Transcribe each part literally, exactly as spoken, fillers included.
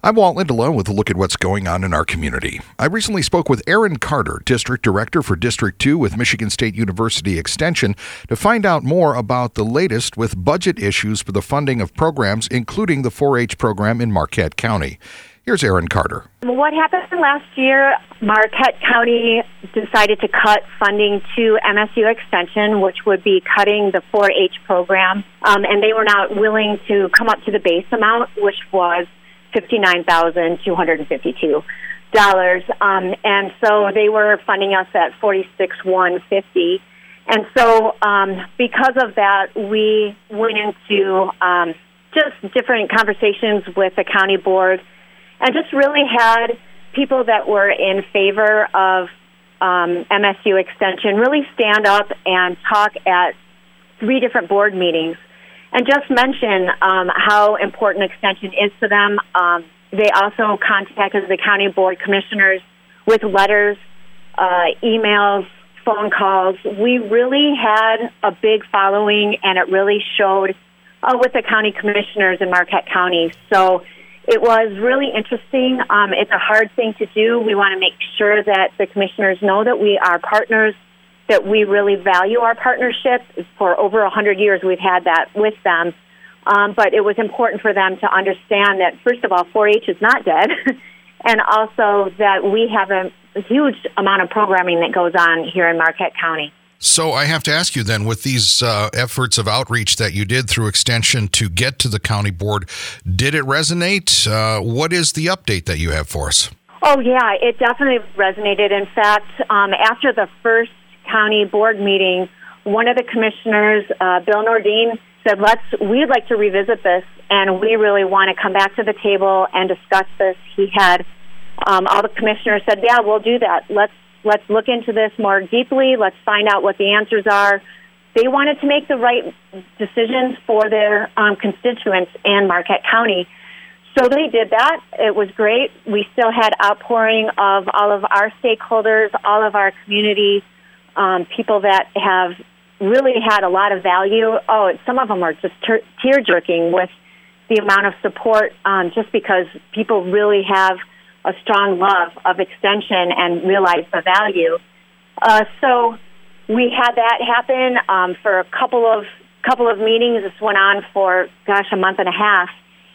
I'm Walt Lindela with a look at what's going on in our community. I recently spoke with Aaron Carter, District Director for District two with Michigan State University Extension, to find out more about the latest with budget issues for the funding of programs, including the four H program in Marquette County. Here's Aaron Carter. What happened last year, Marquette County decided to cut funding to M S U Extension, which would be cutting the four H program, um, and they were not willing to come up to the base amount, which was fifty-nine thousand two hundred fifty-two dollars, um, and so they were funding us at forty-six thousand one hundred fifty dollars. And so um, because of that, we went into um, just different conversations with the county board and just really had people that were in favor of um, M S U Extension really stand up and talk at three different board meetings and just mention um, how important Extension is to them. Um, they also contacted the county board commissioners with letters, uh, emails, phone calls. We really had a big following, and it really showed uh, with the county commissioners in Marquette County. So it was really interesting. Um, it's a hard thing to do. We want to make sure that the commissioners know that we are partners, that we really value our partnership. For over one hundred years, we've had that with them. Um, but it was important for them to understand that, first of all, four H is not dead, and also that we have a, a huge amount of programming that goes on here in Marquette County. So I have to ask you then, with these uh, efforts of outreach that you did through Extension to get to the county board, did it resonate? Uh, what is the update that you have for us? Oh, yeah, it definitely resonated. In fact, um, after the first county board meeting, one of the commissioners, uh, Bill Nordine, said, "Let's. We'd like to revisit this, and we really want to come back to the table and discuss this." He had um, all the commissioners said, "Yeah, we'll do that. Let's let's look into this more deeply. Let's find out what the answers are." They wanted to make the right decisions for their um, constituents in Marquette County. So they did that. It was great. We still had outpouring of all of our stakeholders, all of our community, um, people that have really had a lot of value. Oh, some of them are just ter- tear-jerking with the amount of support, um, just because people really have a strong love of Extension and realize the value. Uh, so we had that happen um, for a couple of couple of meetings. This went on for, gosh, a month and a half.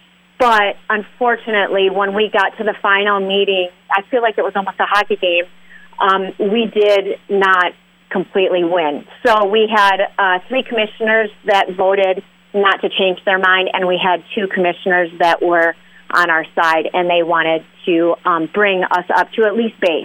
But unfortunately, when we got to the final meeting, I feel like it was almost a hockey game. Um, we did not completely win. So we had uh, three commissioners that voted not to change their mind, and we had two commissioners that were on our side, and they wanted to um, bring us up to at least base.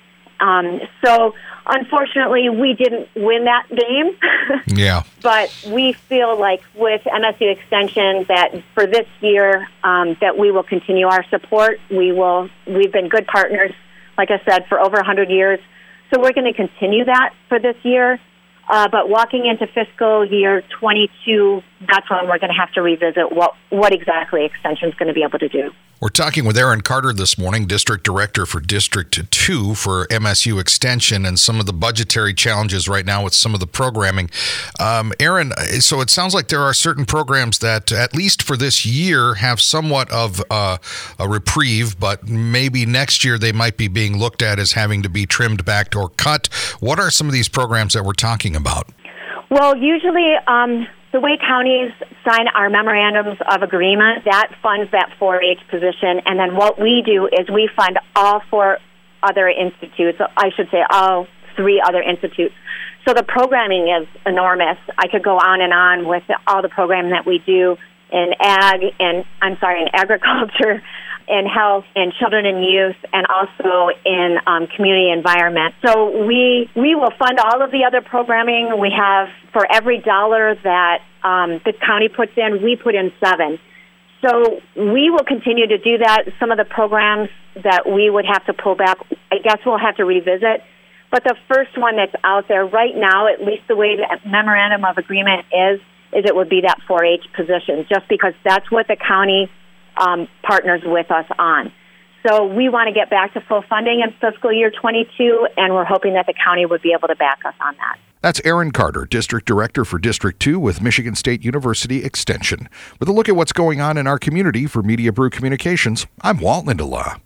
Um, so unfortunately, we didn't win that game. Yeah. But we feel like with M S U Extension that for this year um, that we will continue our support. We will. We've been good partners, like I said, for over one hundred years. So we're going to continue that for this year. Uh, but walking into fiscal year twenty-two, that's when we're going to have to revisit what, what exactly Extension is going to be able to do. We're talking with Aaron Carter this morning, District Director for District two for M S U Extension, and some of the budgetary challenges right now with some of the programming. Um, Aaron, so it sounds like there are certain programs that, at least for this year, have somewhat of uh, a reprieve, but maybe next year they might be being looked at as having to be trimmed back or cut. What are some of these programs that we're talking about? Well, usually um, the way counties sign our memorandums of agreement, that funds that four H position, and then what we do is we fund all four other institutes, I should say all three other institutes. So the programming is enormous. I could go on and on with all the programming that we do in ag, and I'm sorry, in agriculture, in health, in children and youth, and also in um, community environment. So we we will fund all of the other programming. We have, for every dollar that um, the county puts in, we put in seven. So we will continue to do that. Some of the programs that we would have to pull back, I guess we'll have to revisit. But the first one that's out there right now, at least the way the memorandum of agreement is, is it would be that four H position, just because that's what the county Um, partners with us on. So we want to get back to full funding in fiscal year twenty-two, and we're hoping that the county would be able to back us on that. That's Aaron Carter, District Director for District two with Michigan State University Extension. With a look at what's going on in our community for Media Brew Communications, I'm Walt Lindelof.